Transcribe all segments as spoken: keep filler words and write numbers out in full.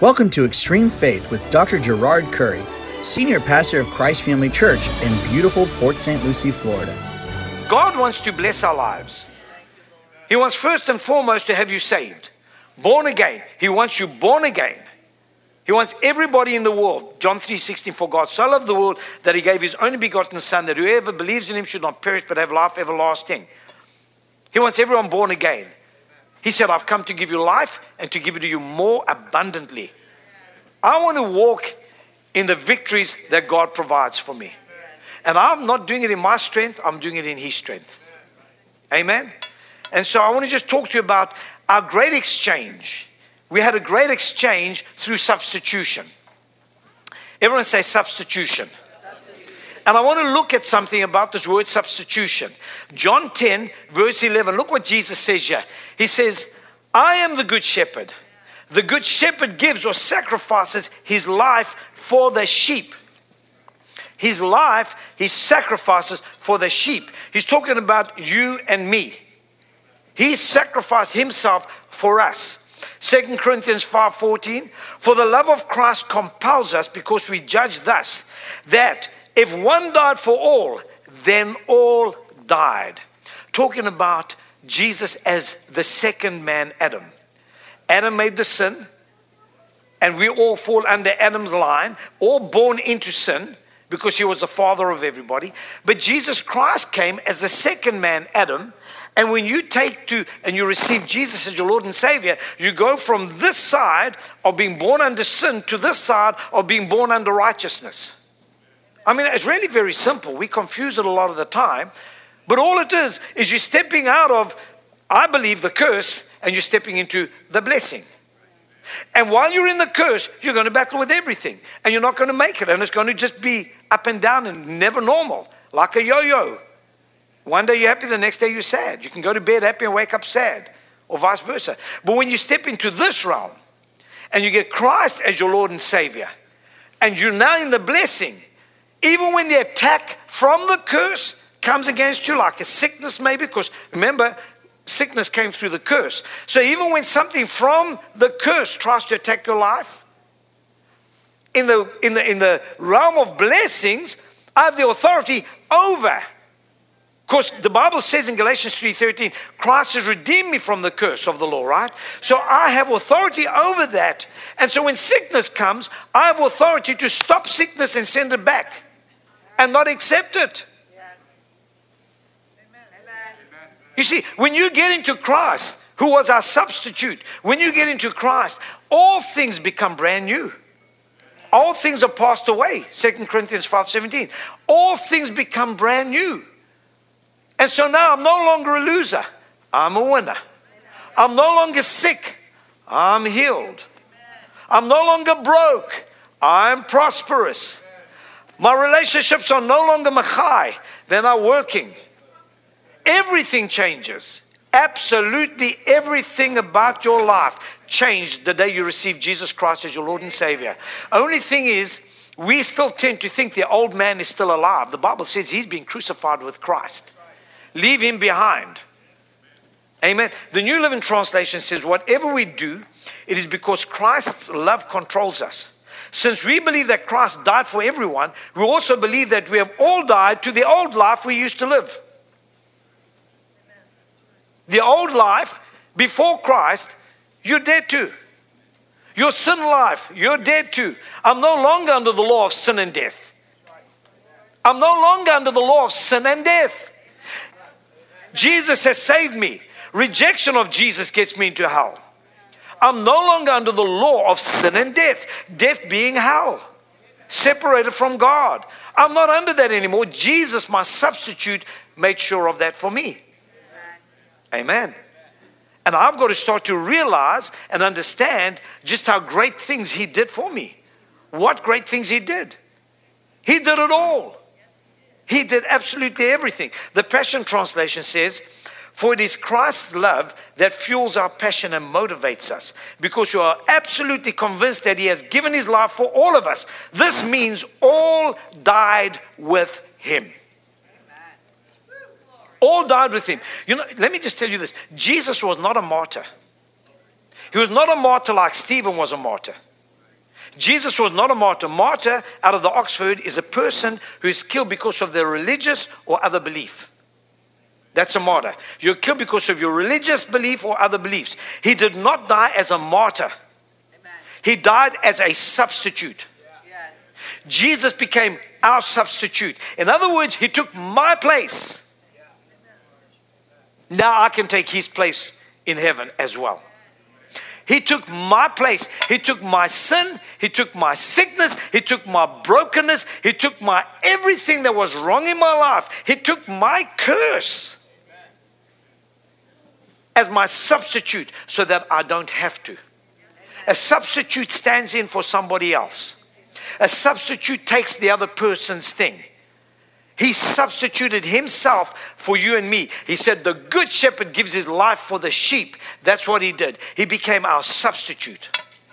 Welcome to Extreme Faith with Doctor Gerard Curry, Senior Pastor of Christ Family Church in beautiful Port Saint Lucie, Florida. God wants to bless our lives. He wants first and foremost to have you saved, born again. He wants you born again. He wants everybody in the world. John three sixteen, for God so loved the world that he gave his only begotten Son, that whoever believes in him should not perish but have life everlasting. He wants everyone born again. He said, I've come to give you life and to give it to you more abundantly. I want to walk in the victories that God provides for me. And I'm not doing it in my strength, I'm doing it in his strength. Amen? And so I want to just talk to you about our great exchange. We had a great exchange through substitution. Everyone say substitution. And I want to look at something about this word substitution. John ten, verse eleven. Look what Jesus says here. He says, I am the good shepherd. The good shepherd gives or sacrifices his life for the sheep. His life, he sacrifices for the sheep. He's talking about you and me. He sacrificed himself for us. Second Corinthians five fourteen. For the love of Christ compels us, because we judge thus, that if one died for all, then all died. Talking about Jesus as the second man, Adam. Adam made the sin, and we all fall under Adam's line, all born into sin, because he was the father of everybody. But Jesus Christ came as the second man, Adam. And when you take to and you receive Jesus as your Lord and Savior, you go from this side of being born under sin to this side of being born under righteousness. I mean, it's really very simple. We confuse it a lot of the time. But all it is, is you're stepping out of, I believe, the curse, and you're stepping into the blessing. And while you're in the curse, you're going to battle with everything. And you're not going to make it. And it's going to just be up and down and never normal, like a yo-yo. One day you're happy, the next day you're sad. You can go to bed happy and wake up sad, or vice versa. But when you step into this realm, and you get Christ as your Lord and Savior, and you're now in the blessing, even when the attack from the curse comes against you, like a sickness maybe, because remember, sickness came through the curse. So even when something from the curse tries to attack your life, in the, in the, in the realm of blessings, I have the authority over. Because the Bible says in Galatians three thirteen, Christ has redeemed me from the curse of the law, right? So I have authority over that. And so when sickness comes, I have authority to stop sickness and send it back and not accept it. You see, when you get into Christ, who was our substitute, when you get into Christ, all things become brand new. All things are passed away, Second Corinthians five seventeen. All things become brand new. And so now I'm no longer a loser. I'm a winner. I'm no longer sick. I'm healed. I'm no longer broke. I'm prosperous. My relationships are no longer machai. They're now working. Everything changes. Absolutely everything about your life changed the day you received Jesus Christ as your Lord and Savior. Only thing is, we still tend to think the old man is still alive. The Bible says he's been crucified with Christ. Leave him behind. Amen. The New Living Translation says, whatever we do, it is because Christ's love controls us. Since we believe that Christ died for everyone, we also believe that we have all died to the old life we used to live. The old life before Christ, you're dead to. Your sin life, you're dead to. I'm no longer under the law of sin and death. I'm no longer under the law of sin and death. Jesus has saved me. Rejection of Jesus gets me into hell. I'm no longer under the law of sin and death. Death being hell. Separated from God. I'm not under that anymore. Jesus, my substitute, made sure of that for me. Amen. And I've got to start to realize and understand just how great things he did for me. What great things he did. He did it all. He did absolutely everything. The Passion Translation says, for it is Christ's love that fuels our passion and motivates us, because you are absolutely convinced that he has given his life for all of us. This means all died with him. All died with him. You know, let me just tell you this. Jesus was not a martyr. He was not a martyr like Stephen was a martyr. Jesus was not a martyr. Martyr, out of the Oxford, is a person who is killed because of their religious or other belief. That's a martyr. You're killed because of your religious belief or other beliefs. He did not die as a martyr. Amen. He died as a substitute. Yes. Jesus became our substitute. In other words, he took my place. Now I can take his place in heaven as well. He took my place. He took my sin. He took my sickness. He took my brokenness. He took my everything that was wrong in my life. He took my curse as my substitute so that I don't have to. A substitute stands in for somebody else. A substitute takes the other person's thing. He substituted himself for you and me. He said the good shepherd gives his life for the sheep. That's what he did. He became our substitute.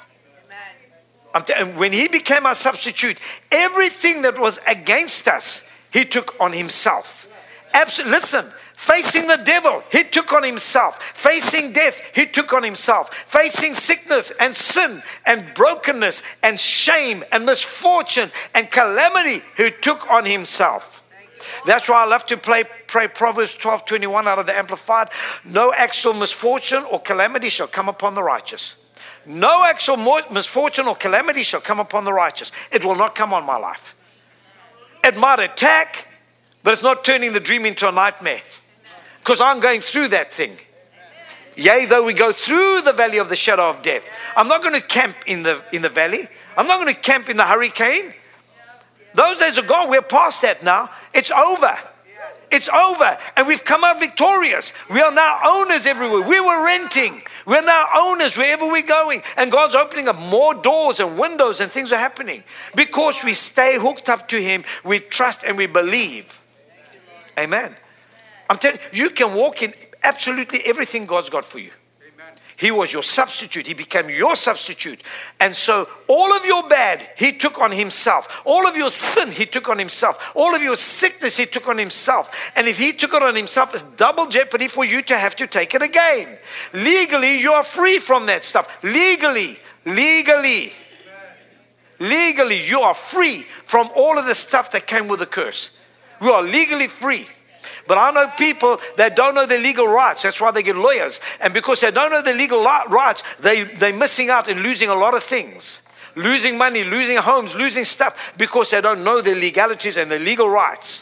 Amen. T- and when he became our substitute, everything that was against us, he took on himself. Absolutely. Listen, facing the devil, he took on himself. Facing death, he took on himself. Facing sickness and sin and brokenness and shame and misfortune and calamity, he took on himself. That's why I love to play, pray Proverbs twelve twenty-one out of the Amplified. No actual misfortune or calamity shall come upon the righteous. No actual misfortune or calamity shall come upon the righteous. It will not come on my life. It might attack, but it's not turning the dream into a nightmare. Because I'm going through that thing. Yea, though we go through the valley of the shadow of death. I'm not going to camp in the, in the valley. I'm not going to camp in the hurricane. Those days are gone. We're past that now. It's over. It's over. And we've come out victorious. We are now owners everywhere. We were renting. We're now owners wherever we're going. And God's opening up more doors and windows and things are happening. Because we stay hooked up to him. We trust and we believe. Amen. I'm telling you, you can walk in absolutely everything God's got for you. He was your substitute. He became your substitute. And so all of your bad, he took on himself. All of your sin, he took on himself. All of your sickness, he took on himself. And if he took it on himself, it's double jeopardy for you to have to take it again. Legally, you are free from that stuff. Legally, legally, legally, you are free from all of the stuff that came with the curse. You are legally free. But I know people that don't know their legal rights. That's why they get lawyers. And because they don't know their legal rights, they, they're missing out and losing a lot of things. Losing money, losing homes, losing stuff because they don't know their legalities and their legal rights.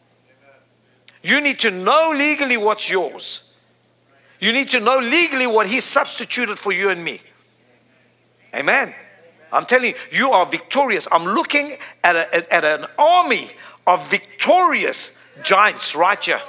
You need to know legally what's yours. You need to know legally what he substituted for you and me. Amen. I'm telling you, you are victorious. I'm looking at, a, at an army of victorious giants right here.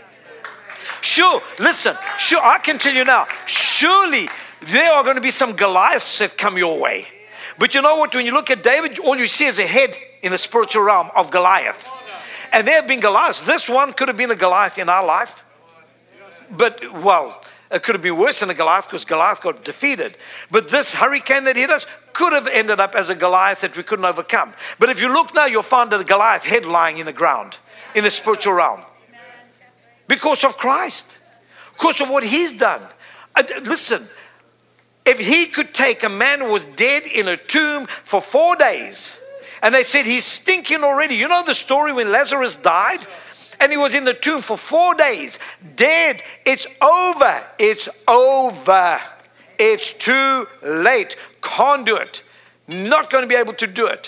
Sure, listen, sure, I can tell you now, surely there are going to be some Goliaths that come your way. But you know what, when you look at David, all you see is a head in the spiritual realm of Goliath. And there have been Goliaths. This one could have been a Goliath in our life. But, well, it could have been worse than a Goliath because Goliath got defeated. But this hurricane that hit us could have ended up as a Goliath that we couldn't overcome. But if you look now, you'll find a Goliath head lying in the ground. In the spiritual realm. Because of Christ. Because of what he's done. Uh, listen, if he could take a man who was dead in a tomb for four days, and they said he's stinking already. You know the story when Lazarus died? And he was in the tomb for four days. Dead. It's over. It's over. It's too late. Can't do it. Not going to be able to do it.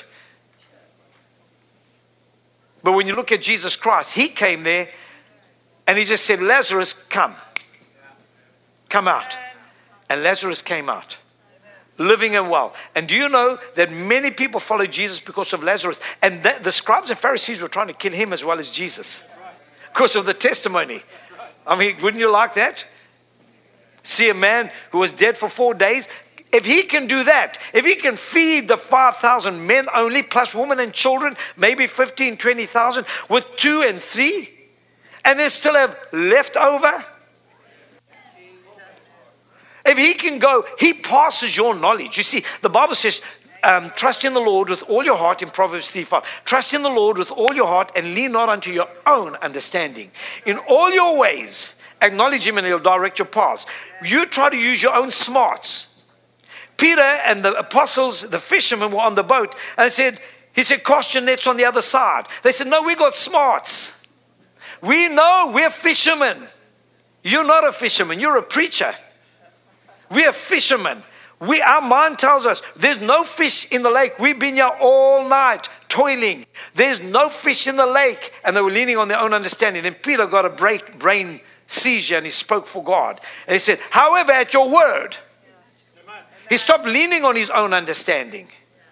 But when you look at Jesus Christ, he came there and he just said, Lazarus, come. Come out. And Lazarus came out. Living and well. And do you know that many people followed Jesus because of Lazarus? And that, the scribes and Pharisees were trying to kill him as well as Jesus. Because of the testimony. I mean, wouldn't you like that? See a man who was dead for four days. If he can do that, if he can feed the five thousand men only, plus women and children, maybe fifteen, twenty thousand, with two and three, and then still have leftover. If he can go, he passes your knowledge. You see, the Bible says, um, trust in the Lord with all your heart in Proverbs three five. Trust in the Lord with all your heart and lean not unto your own understanding. In all your ways, acknowledge him and he'll direct your paths. You try to use your own smarts. Peter and the apostles, the fishermen, were on the boat, and said, he said, cast your nets on the other side. They said, no, we got smarts. We know we're fishermen. You're not a fisherman, you're a preacher. We're fishermen. We, our mind tells us there's no fish in the lake. We've been here all night toiling. There's no fish in the lake. And they were leaning on their own understanding. Then Peter got a break, brain seizure and he spoke for God. And he said, however, at your word. He stopped leaning on his own understanding.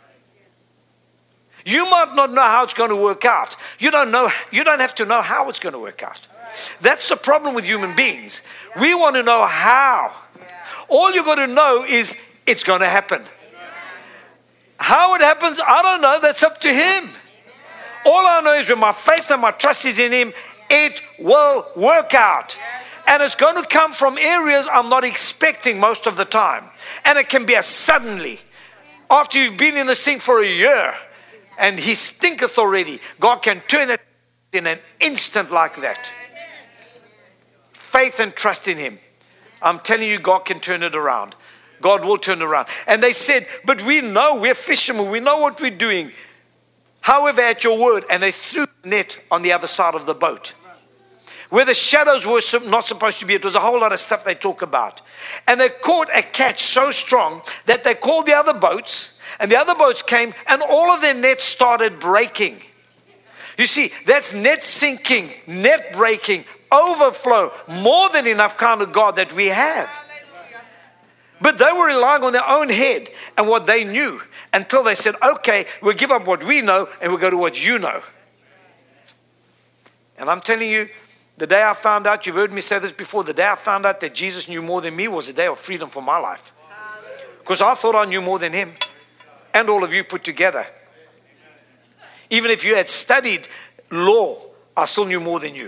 You might not know how it's going to work out. You don't know. You don't have to know how it's going to work out. That's the problem with human beings. We want to know how. All you got to know is it's going to happen. How it happens, I don't know. That's up to him. All I know is when my faith and my trust is in him, it will work out. And it's going to come from areas I'm not expecting most of the time. And it can be a suddenly. After you've been in this thing for a year and he stinketh already, God can turn it in an instant like that. Faith and trust in him. I'm telling you, God can turn it around. God will turn it around. And they said, but we know we're fishermen. We know what we're doing. However, at your word. And they threw the net on the other side of the boat. Where the shadows were not supposed to be. It was a whole lot of stuff they talk about. And they caught a catch so strong that they called the other boats. And the other boats came and all of their nets started breaking. You see, that's net sinking, net breaking, overflow, more than enough kind of God that we have. But they were relying on their own head and what they knew until they said, okay, we'll give up what we know and we'll go to what you know. And I'm telling you, the day I found out, you've heard me say this before, the day I found out that Jesus knew more than me was a day of freedom for my life. Because I thought I knew more than him and all of you put together. Even if you had studied law, I still knew more than you.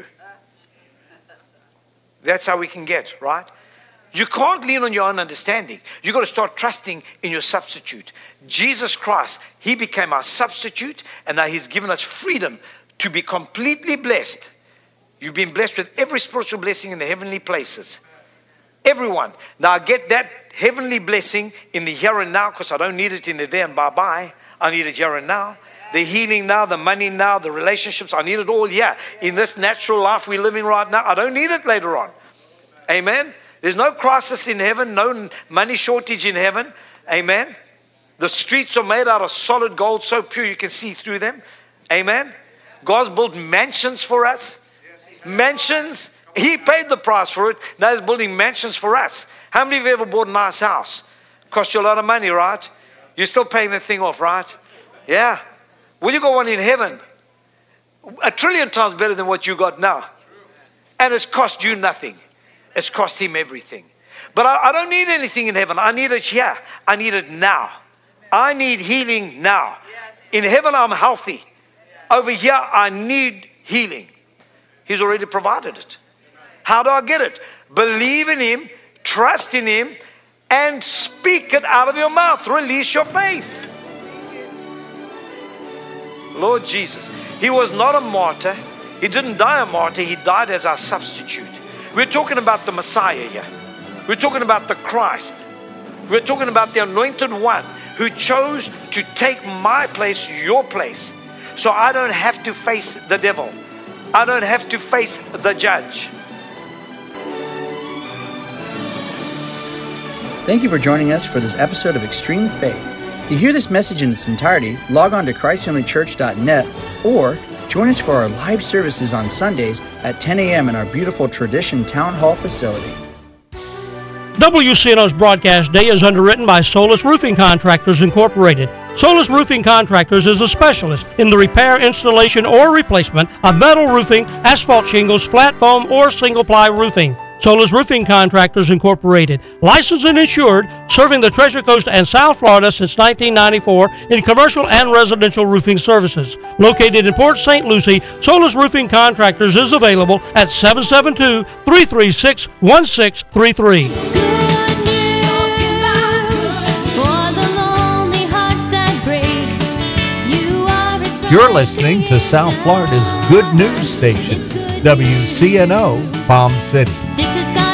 That's how we can get, right? You can't lean on your own understanding. You've got to start trusting in your substitute. Jesus Christ, he became our substitute, and now he's given us freedom to be completely blessed. You've been blessed with every spiritual blessing in the heavenly places. Everyone. Now get that heavenly blessing in the here and now, because I don't need it in the there and bye-bye. I need it here and now. The healing now, the money now, the relationships. I need it all here. In this natural life we're living right now, I don't need it later on. Amen. There's no crisis in heaven, no money shortage in heaven. Amen. The streets are made out of solid gold, so pure you can see through them. Amen. God's built mansions for us. Mansions. He paid the price for it. Now he's building mansions for us. How many of you ever bought a nice house? Cost you a lot of money, right? You're still paying that thing off, right? Yeah. Well, you got one in heaven. A trillion times better than what you got now. And it's cost you nothing. It's cost him everything. But I, I don't need anything in heaven. I need it here. I need it now. I need healing now. In heaven, I'm healthy. Over here, I need healing. He's already provided it. How do I get it? Believe in him, trust in him, and speak it out of your mouth. Release your faith. Lord Jesus, he was not a martyr. He didn't die a martyr. He died as our substitute. We're talking about the Messiah here. We're talking about the Christ. We're talking about the anointed one who chose to take my place, your place, so I don't have to face the devil. I don't have to face the judge. Thank you for joining us for this episode of Extreme Faith. To hear this message in its entirety, log on to christ family church dot net or join us for our live services on Sundays at ten a.m. in our beautiful Tradition Town Hall facility. W C N O's broadcast day is underwritten by Solus Roofing Contractors Incorporated. Solus Roofing Contractors is a specialist in the repair, installation, or replacement of metal roofing, asphalt shingles, flat foam, or single-ply roofing. Solus Roofing Contractors Incorporated, licensed and insured, serving the Treasure Coast and South Florida since nineteen ninety-four in commercial and residential roofing services. Located in Port Saint Lucie, Solus Roofing Contractors is available at seven seven two, three three six, one six three three. You're listening to South Florida's Good News Station, W C N O, Palm City. This is